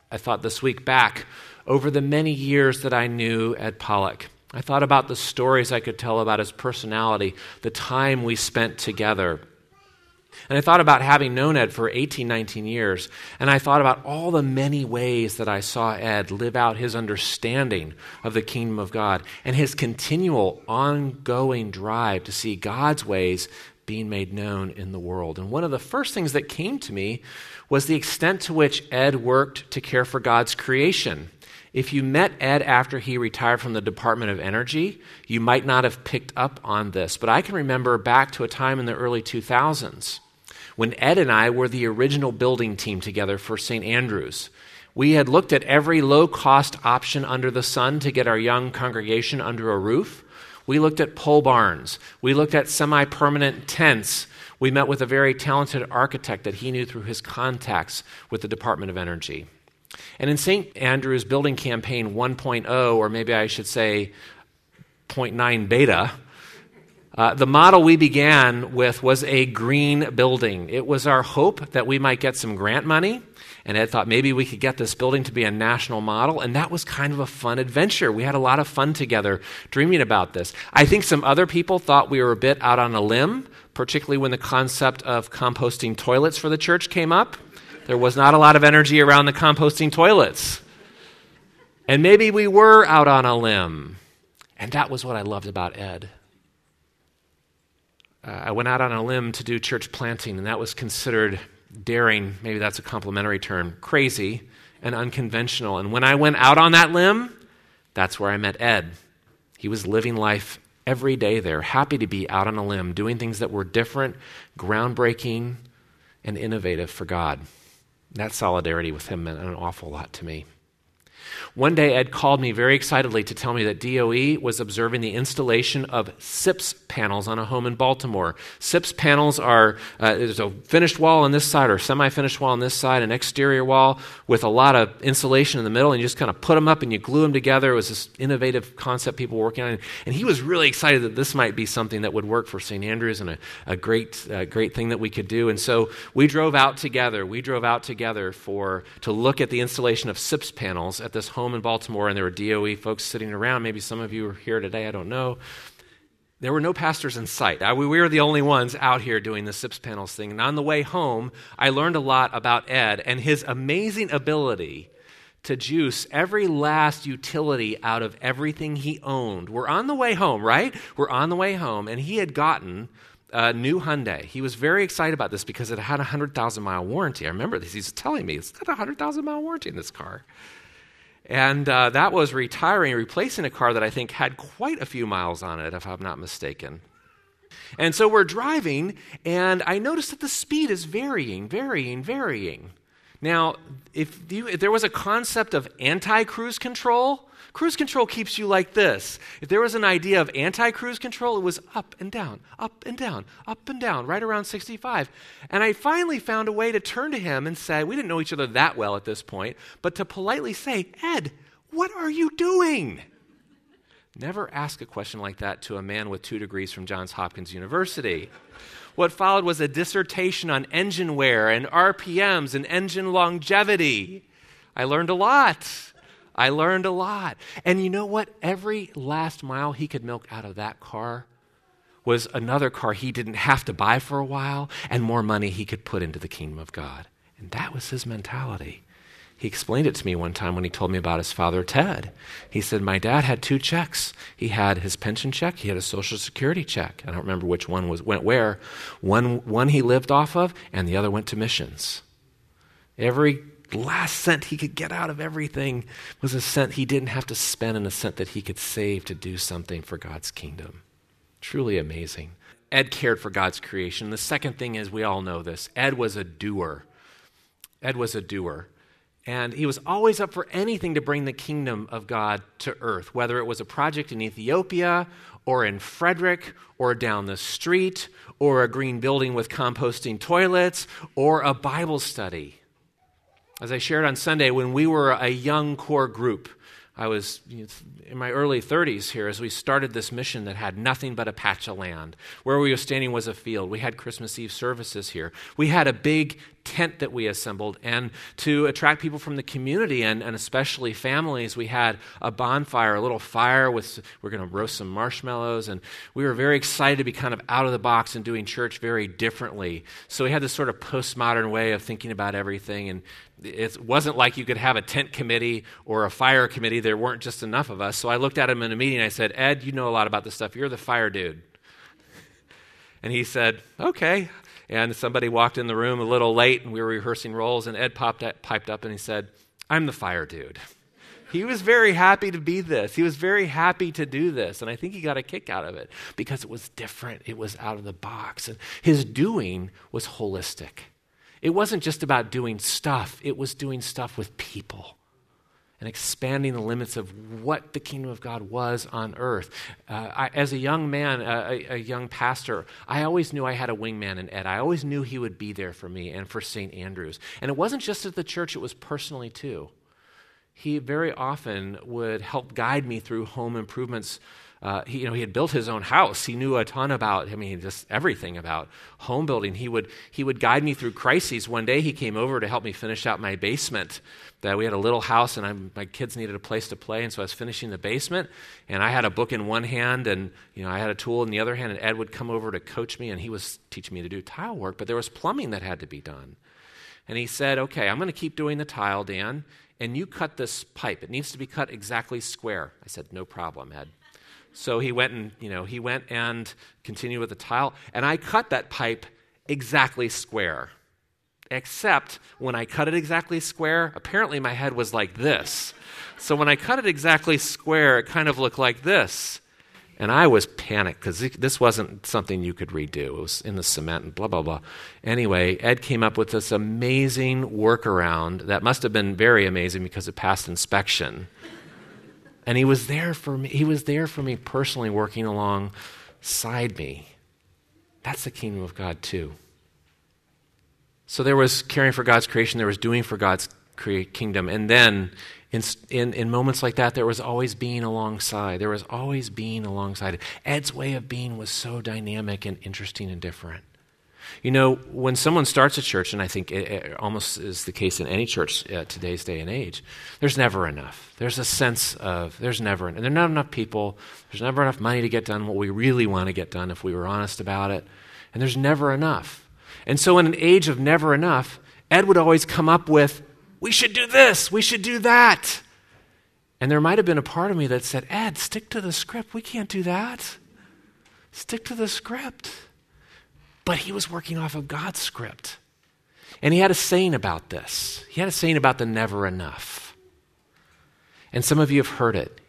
I thought this week back over the many years that I knew Ed Pollock. I thought about the stories I could tell about his personality, the time we spent together. And I thought about having known Ed for 18, 19 years, and I thought about all the many ways that I saw Ed live out his understanding of the kingdom of God and his continual, ongoing drive to see God's ways being made known in the world. And one of the first things that came to me was the extent to which Ed worked to care for God's creation. If you met Ed after he retired from the Department of Energy, you might not have picked up on this, but I can remember back to a time in the early 2000s when Ed and I were the original building team together for St. Andrews. We had looked at every low-cost option under the sun to get our young congregation under a roof. We looked at pole barns. We looked at semi-permanent tents. We met with a very talented architect that he knew through his contacts with the Department of Energy. And in St. Andrews Building Campaign 1.0, or maybe I should say 0.9 beta, the model we began with was a green building. It was our hope that we might get some grant money, and Ed thought maybe we could get this building to be a national model, and that was kind of a fun adventure. We had a lot of fun together dreaming about this. I think some other people thought we were a bit out on a limb, particularly when the concept of composting toilets for the church came up. There was not a lot of energy around the composting toilets. And maybe we were out on a limb. And that was what I loved about Ed. I went out on a limb to do church planting, and that was considered daring, maybe that's a complimentary term, crazy and unconventional. And when I went out on that limb, that's where I met Ed. He was living life every day there, happy to be out on a limb, doing things that were different, groundbreaking, and innovative for God. That solidarity with him meant an awful lot to me. One day, Ed called me very excitedly to tell me that DOE was observing the installation of SIPS panels on a home in Baltimore. SIPS panels are, there's a finished wall on this side or semi-finished wall on this side, an exterior wall with a lot of insulation in the middle, and you just kind of put them up and you glue them together. It was this innovative concept people were working on. And he was really excited that this might be something that would work for St. Andrews and a great thing that we could do. And so we drove out together. To look at the installation of SIPS panels at this home in Baltimore, and there were DOE folks sitting around. Maybe some of you are here today, I don't know. There were no pastors in sight. We were the only ones out here doing the SIPS panels thing. And on the way home, I learned a lot about Ed and his amazing ability to juice every last utility out of everything he owned. We're on the way home, right? We're on the way home, and he had gotten a new Hyundai. He was very excited about this because it had a 100,000-mile warranty. I remember this. He's telling me, it's got a 100,000-mile warranty in this car. And that was replacing a car that I think had quite a few miles on it, if I'm not mistaken. And so we're driving, and I noticed that the speed is varying. Now, if there was a concept of anti-cruise control keeps you like this. If there was an idea of anti-cruise control, it was up and down, right around 65. And I finally found a way to turn to him and say, we didn't know each other that well at this point, but to politely say, Ed, what are you doing? Never ask a question like that to a man with 2 degrees from Johns Hopkins University. What followed was a dissertation on engine wear and RPMs and engine longevity. I learned a lot. And you know what? Every last mile he could milk out of that car was another car he didn't have to buy for a while and more money he could put into the kingdom of God. And that was his mentality. He explained it to me one time when he told me about his father, Ted. He said, my dad had 2 checks. He had his pension check. He had a Social Security check. I don't remember which one went where. One he lived off of, and the other went to missions. Every last cent he could get out of everything was a cent he didn't have to spend and a cent that he could save to do something for God's kingdom. Truly amazing. Ed cared for God's creation. The second thing is, we all know this, Ed was a doer. And he was always up for anything to bring the kingdom of God to earth, whether it was a project in Ethiopia or in Frederick or down the street or a green building with composting toilets or a Bible study. As I shared on Sunday, when we were a young core group, I was in my early 30s here as we started this mission that had nothing but a patch of land. Where we were standing was a field. We had Christmas Eve services here. We had a big tent that we assembled. And to attract people from the community and especially families, we had a bonfire, a little fire we're going to roast some marshmallows. And we were very excited to be kind of out of the box and doing church very differently. So we had this sort of postmodern way of thinking about everything. And it wasn't like you could have a tent committee or a fire committee. There weren't just enough of us. So I looked at him in a meeting and I said, Ed, you know a lot about this stuff. You're the fire dude. And he said, okay. And somebody walked in the room a little late and we were rehearsing roles and Ed piped up and he said, I'm the fire dude. He was very happy to be this. He was very happy to do this. And I think he got a kick out of it because it was different. It was out of the box. And his doing was holistic. It wasn't just about doing stuff. It was doing stuff with people and expanding the limits of what the kingdom of God was on earth. As a young man, a young pastor, I always knew I had a wingman in Ed. I always knew he would be there for me and for St. Andrews. And it wasn't just at the church, it was personally too. He very often would help guide me through home improvements. He had built his own house. He knew a ton about, just everything about home building. He would guide me through crises. One day he came over to help me finish out my basement. That we had a little house and my kids needed a place to play, and so I was finishing the basement, and I had a book in one hand and I had a tool in the other hand, and Ed would come over to coach me, and he was teaching me to do tile work, but there was plumbing that had to be done. And he said, okay, I'm going to keep doing the tile, Dan, and you cut this pipe. It needs to be cut exactly square. I said, no problem, Ed. So he went and continued with the tile, and I cut that pipe exactly square. Except when I cut it exactly square, apparently my head was like this. So when I cut it exactly square, it kind of looked like this. And I was panicked because this wasn't something you could redo. It was in the cement and blah, blah, blah. Anyway, Ed came up with this amazing workaround that must have been very amazing because it passed inspection. And he was there for me. He was there for me personally, working alongside me. That's the kingdom of God too. So there was caring for God's creation, there was doing for God's kingdom, and then in moments like that, there was always being alongside. There was always being alongside. Ed's way of being was so dynamic and interesting and different. When someone starts a church, and I think it almost is the case in any church today's day and age, there's never enough. There's a sense of there's never enough. There are not enough people. There's never enough money to get done what we really want to get done if we were honest about it. And there's never enough. And so in an age of never enough, Ed would always come up with, we should do this, we should do that. And there might have been a part of me that said, Ed, stick to the script. We can't do that. Stick to the script. But he was working off of God's script. And he had a saying about this. He had a saying about the never enough. And some of you have heard it.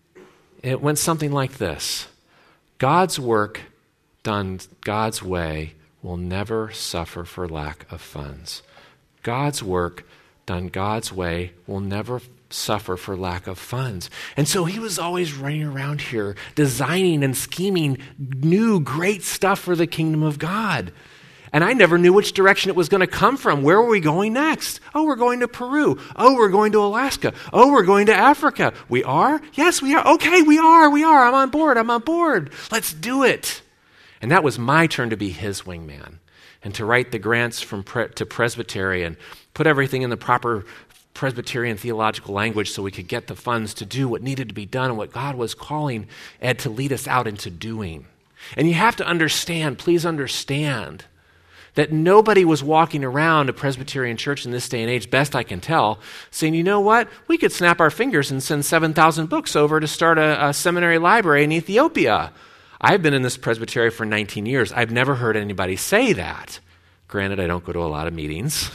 It went something like this. God's work done God's way will never suffer for lack of funds. God's work done God's way will never suffer for lack of funds. And so he was always running around here designing and scheming new great stuff for the kingdom of God. And I never knew which direction it was going to come from. Where were we going next? Oh, we're going to Peru. Oh, we're going to Alaska. Oh, we're going to Africa. We are? Yes, we are. Okay, we are. I'm on board. Let's do it. And that was my turn to be his wingman and to write the grants to Presbytery and put everything in the proper Presbyterian theological language so we could get the funds to do what needed to be done and what God was calling Ed to lead us out into doing. And you have to understand, please understand, that nobody was walking around a Presbyterian church in this day and age, best I can tell, saying, you know what, we could snap our fingers and send 7,000 books over to start a seminary library in Ethiopia. I've been in this presbytery for 19 years. I've never heard anybody say that. Granted, I don't go to a lot of meetings.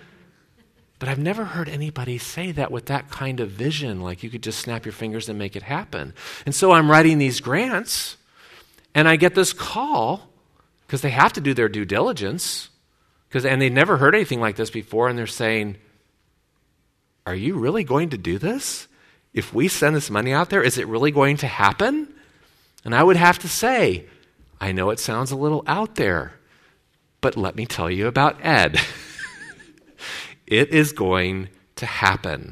But I've never heard anybody say that with that kind of vision, like you could just snap your fingers and make it happen. And so I'm writing these grants, and I get this call, because they have to do their due diligence, and they never heard anything like this before, and they're saying, are you really going to do this? If we send this money out there, is it really going to happen? And I would have to say, I know it sounds a little out there, but let me tell you about Ed. It is going to happen.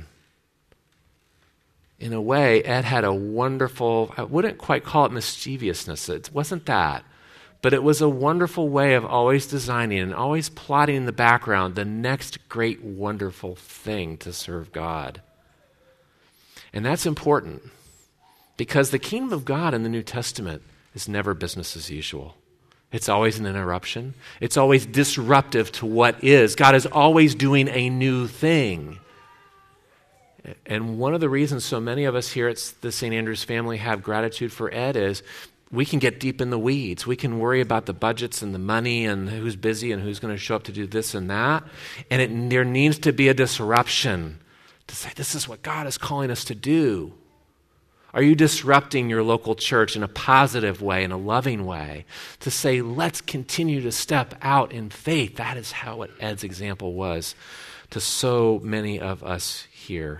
In a way, Ed had a wonderful, I wouldn't quite call it mischievousness. It wasn't that. But it was a wonderful way of always designing and always plotting in the background the next great wonderful thing to serve God. And that's important because the kingdom of God in the New Testament is never business as usual. It's always an interruption. It's always disruptive to what is. God is always doing a new thing. And one of the reasons so many of us here at the St. Andrews family have gratitude for Ed is we can get deep in the weeds. We can worry about the budgets and the money and who's busy and who's going to show up to do this and that. And there needs to be a disruption to say, this is what God is calling us to do. Are you disrupting your local church in a positive way, in a loving way, to say, let's continue to step out in faith? That is how what Ed's example was to so many of us here.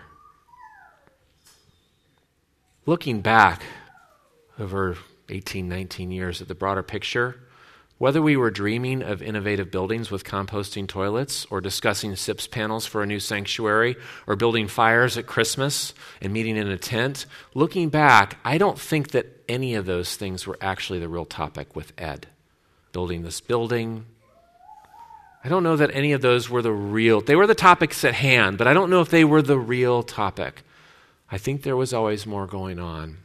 Looking back over 18, 19 years at the broader picture, whether we were dreaming of innovative buildings with composting toilets or discussing SIPS panels for a new sanctuary or building fires at Christmas and meeting in a tent, looking back, I don't think that any of those things were actually the real topic with Ed. Building this building, I don't know that any of those were they were the topics at hand, but I don't know if they were the real topic. I think there was always more going on.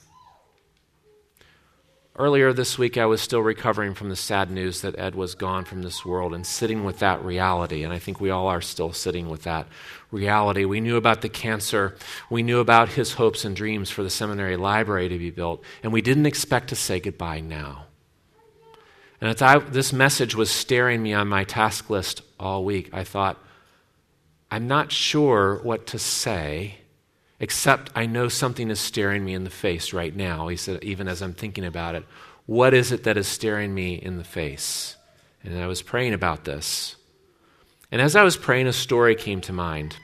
Earlier this week, I was still recovering from the sad news that Ed was gone from this world and sitting with that reality, and I think we all are still sitting with that reality. We knew about the cancer. We knew about his hopes and dreams for the seminary library to be built, and we didn't expect to say goodbye now. And as this message was staring me on my task list all week, I thought, I'm not sure what to say, except I know something is staring me in the face right now. He said, even as I'm thinking about it, what is it that is staring me in the face? And I was praying about this. And as I was praying, a story came to mind.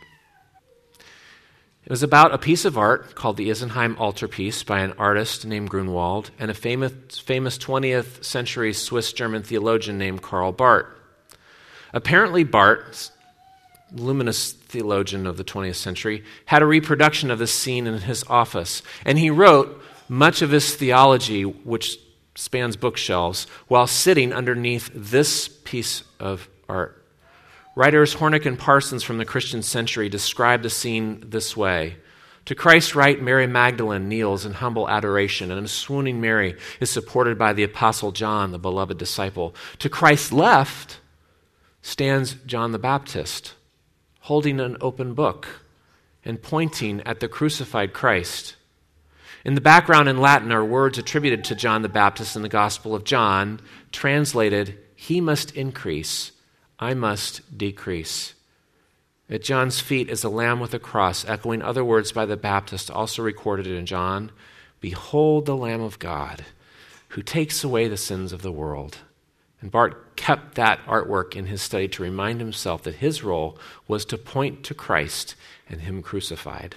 It was about a piece of art called the Isenheim altarpiece by an artist named Grunwald and a famous 20th century Swiss-German theologian named Karl Barth. Apparently Barth, luminous theologian of the 20th century, had a reproduction of this scene in his office. And he wrote much of his theology, which spans bookshelves, while sitting underneath this piece of art. Writers Hornick and Parsons from the Christian Century describe the scene this way. To Christ's right, Mary Magdalene kneels in humble adoration, and a swooning Mary is supported by the Apostle John, the beloved disciple. To Christ's left stands John the Baptist, holding an open book and pointing at the crucified Christ. In the background in Latin are words attributed to John the Baptist in the Gospel of John, translated, "He must increase, I must decrease." At John's feet is a lamb with a cross, echoing other words by the Baptist also recorded in John, "Behold the Lamb of God, who takes away the sins of the world." And Barth kept that artwork in his study to remind himself that his role was to point to Christ and him crucified.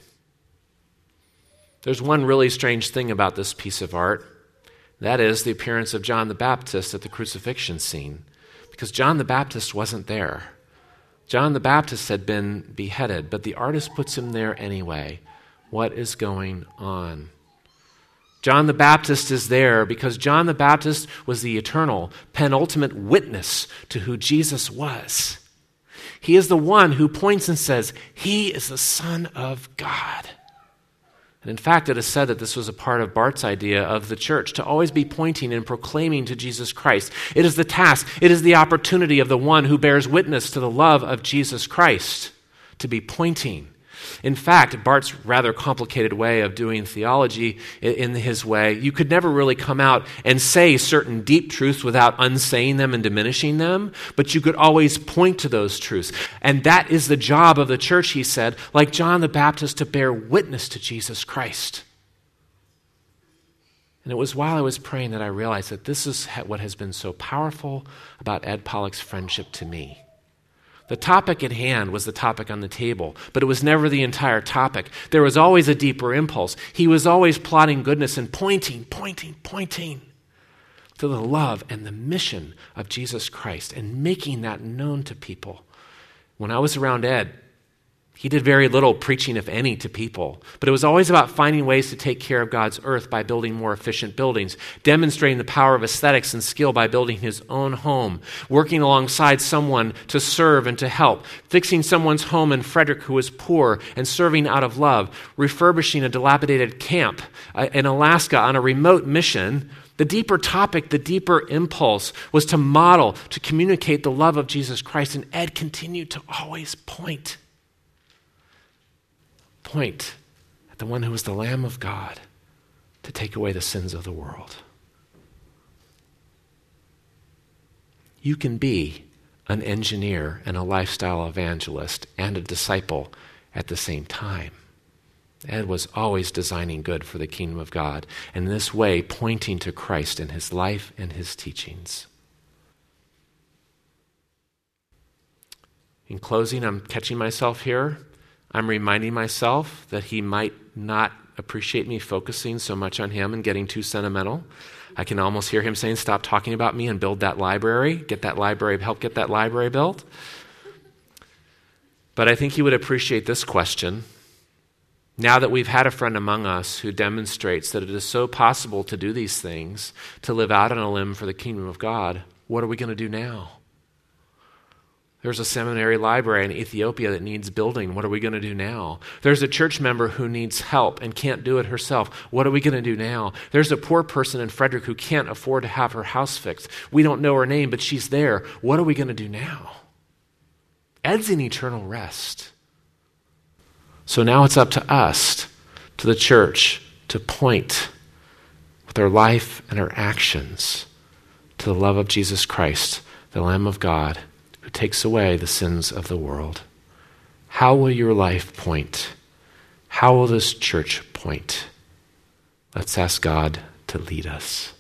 There's one really strange thing about this piece of art. That is the appearance of John the Baptist at the crucifixion scene, because John the Baptist wasn't there. John the Baptist had been beheaded, but the artist puts him there anyway. What is going on? John the Baptist is there because John the Baptist was the eternal, penultimate witness to who Jesus was. He is the one who points and says, "He is the Son of God." And in fact, it is said that this was a part of Barth's idea of the church, to always be pointing and proclaiming to Jesus Christ. It is the task, it is the opportunity of the one who bears witness to the love of Jesus Christ, to be pointing. In fact, Barth's rather complicated way of doing theology in his way, you could never really come out and say certain deep truths without unsaying them and diminishing them, but you could always point to those truths. And that is the job of the church, he said, like John the Baptist, to bear witness to Jesus Christ. And it was while I was praying that I realized that this is what has been so powerful about Ed Pollack's friendship to me. The topic at hand was the topic on the table, but it was never the entire topic. There was always a deeper impulse. He was always plotting goodness and pointing to the love and the mission of Jesus Christ and making that known to people. When I was around Ed, He did very little preaching, if any, to people. But it was always about finding ways to take care of God's earth by building more efficient buildings, demonstrating the power of aesthetics and skill by building his own home, working alongside someone to serve and to help, fixing someone's home in Frederick who was poor and serving out of love, refurbishing a dilapidated camp in Alaska on a remote mission. The deeper topic, the deeper impulse was to model, to communicate the love of Jesus Christ. And Ed continued to always point at the one who was the Lamb of God to take away the sins of the world. You can be an engineer and a lifestyle evangelist and a disciple at the same time. Ed was always designing good for the kingdom of God, and in this way pointing to Christ in his life and his teachings. In closing, I'm catching myself here. I'm reminding myself that he might not appreciate me focusing so much on him and getting too sentimental. I can almost hear him saying, stop talking about me and build that library, help get that library built. But I think he would appreciate this question. Now that we've had a friend among us who demonstrates that it is so possible to do these things, to live out on a limb for the kingdom of God, what are we going to do now? There's a seminary library in Ethiopia that needs building. What are we going to do now? There's a church member who needs help and can't do it herself. What are we going to do now? There's a poor person in Frederick who can't afford to have her house fixed. We don't know her name, but she's there. What are we going to do now? Ed's in eternal rest. So now it's up to us, to the church, to point with our life and our actions to the love of Jesus Christ, the Lamb of God, who takes away the sins of the world. How will your life point? How will this church point? Let's ask God to lead us.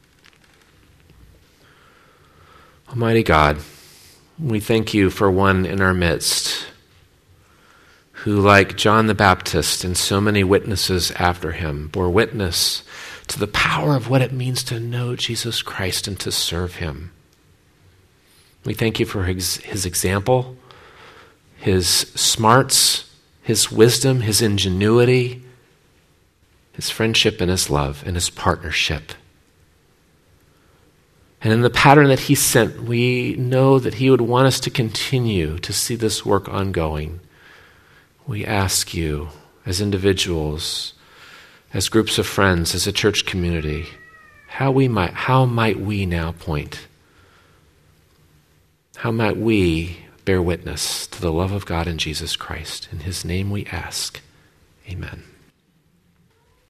Almighty God, we thank you for one in our midst who, like John the Baptist and so many witnesses after him, bore witness to the power of what it means to know Jesus Christ and to serve him. We thank you for his example, his smarts, his wisdom, his ingenuity, his friendship and his love and his partnership. And in the pattern that he sent, we know that he would want us to continue to see this work ongoing. We ask you, as individuals, as groups of friends, as a church community, how might we now point? How might we bear witness to the love of God in Jesus Christ? In his name we ask. Amen.